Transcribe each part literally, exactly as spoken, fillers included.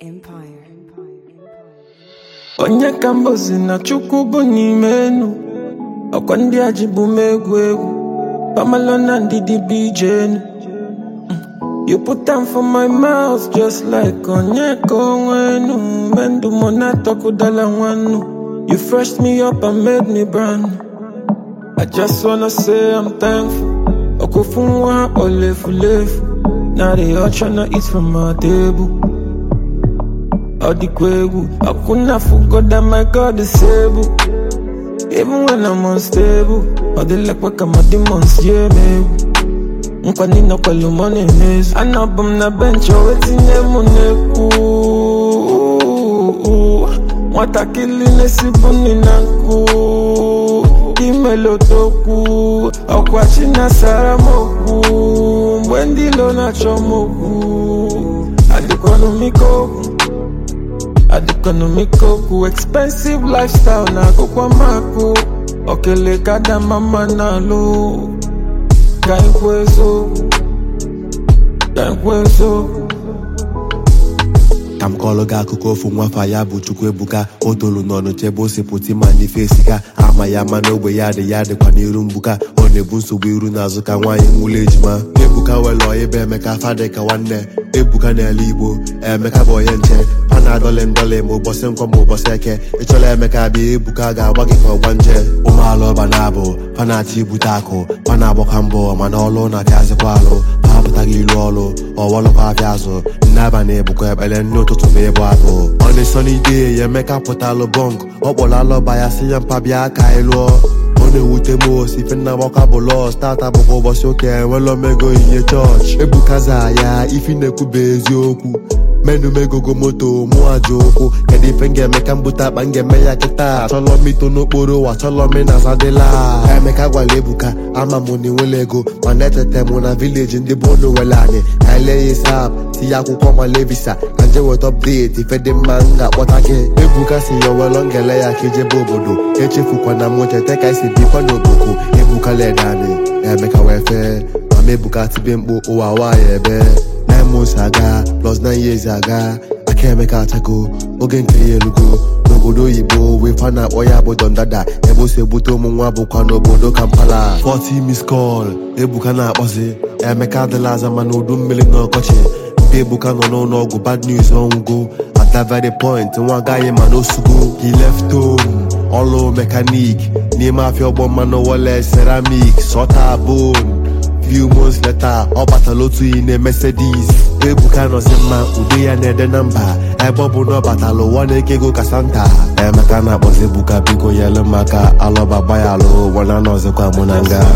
Empire. Onye ka mbozi na Chukwu bụ n'ime enu, ọkwa ndị a ji bụ m egwu egwu, Pamela na ndidi bụ ije enu. You put them for my mouth just like onye ka onwe enu, mendu mo na tokudala nwanu. You freshed me up and made me brand new. I just wanna say I'm thankful. Okufunwa olefu lefu, now they all tryna eat from my table. All the kwegu, I couldn't forget that my God is able. Even when I'm unstable, all the like what come out demons, yeah, maybe. Nkwani na kwa lumone mezu, anabum na bench, oh, it's in the moneku. Watakili nesibuni nanku, imelo toku, okwachi na saramoku, mwendi lo na chomoku, adikonomiko. Adekonomiko, expensive lifestyle na kwa maku. Okele kada mama na lo. Gankwezo, gankwezo. Kam kọlụ gị akụkọ ofu nwafa ya bụ Chukwuebuka. O tolu n'ọnụ chebe ose pụti ma n'ife esika. Ama ya ma n'ogbe ya dị ya dịkwa n'iru mbuka. Ọ na-ebu nsogbu iru n'azụ ka nwaanyị nwụlọ ejima. Ebuka wele ebe Emeka fadị ka nwanne. Ebuka n'ala Igbo, Emeka bụ onye nche. Pa na dọlị ndọlị ma ụbọchị nkwọ ma ụbọchị eke. Ịchọla Emeka bịa Ebuka ga-agba gị ka ọgba nje. Ụmụala ọba na-abụ, pa na-achọ ibute akụ. Pa na-agbakwa mbọ mana ọlụ na-apịazịkwa alụ. Pa apụtaghị ilu ọlụ, ọwọlụkwa afịa azụ. N'abalị Ebuka ekpere nne ụtụtụ ma ịbụ abụ. On a sunny day, Emeka pụtalụ bọnk. Ọ kpọrọ alọba ya si ya mpa bịa ka anyị lụọ. Ọ na-ewute m osi ife nna gbaka bụ lọs. Tata bụkwa ụbọchị ụka enwela omego ihe chọọchị. Ebuka za ya ifi na-ekwube eziokwu. Menu megogo moto mụ aja ụkwụ. Kedu ife m ga-eme ka m bute akpa m ga-eme ya kịta. Achọlọ m ito n'okporo ụwa, achọlọ m na zadịla. Emeka gwara Ebuka ama m na enwela ego, mana etete m na vileji ndị bụ onu wele anyị. Ka anyị lee ya isap tinye akwụkwọ ma levisa ka nje weta update ife dị mma m ga-akpọta gị. Ebuka si ya welọ ngele ya ka ijebe obodo. Echefukwana m cheta ka isi bikwa n'obodo. Ebuka leda anyị, Emeka wee fee. Mama Ebuka tibe mkpu ụwa nwaanyị ebe. Nine months aga, plus nine years aga. Aka Emeka achago, oge nke ya elugo. N'obodo oyibo wee fa na-akpọ ya bụ Dondada. Ebe o si ebute ụmụ nwa bụkwa n'obodo Kampala. forty miss call, Ebuka na-akpọzi. Emeka adịla aza mana udu mmiri n'ọkọchị. Ebuka nọ n'ụlọ ọgwụ, bad news ọnwụgo. At that very point, nwa agaghị ma n'osugo. He left home, ọlụ mekanik. N'ime afịa ọgbọ mmanụ wọle ceramic, sọta bone. Few months later, ọ batala otu iyi na Mercedes. Ebuka nọzi mma, ude ya na-ede na mba. Ebe ọ bụ na ọ batala ụwa na-eke ego ka Santa. Emeka na-akpọzi Ebuka biko yelu maka alọba gbayalụ wana nọzikwa mụ na nga.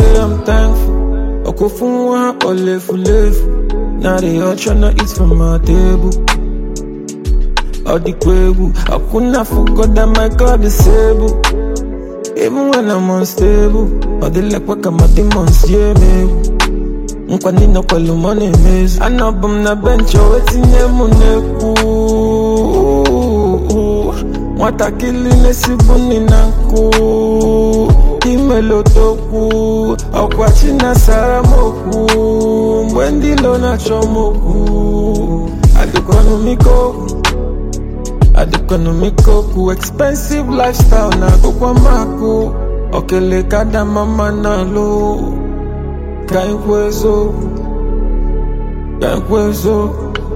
Okufunwa olefu lefu, now they all tryna eat from my table. All the kwegu, I couldn't forget that my God is able. Even when I'm unstable, all the like what come out demons, yeah, maybe. Nkwani na kwa lumone mezu, anabum na bench, oh, it's in the moneku. Watakili nesibuni nanku, imelo toku, okwachi na saramoku, mwendi lo na chomoku. Adekonomiko, adekonomiko, expensive lifestyle na kwa maku. Okele kada mama na lo. Gankwezo, gankwezo.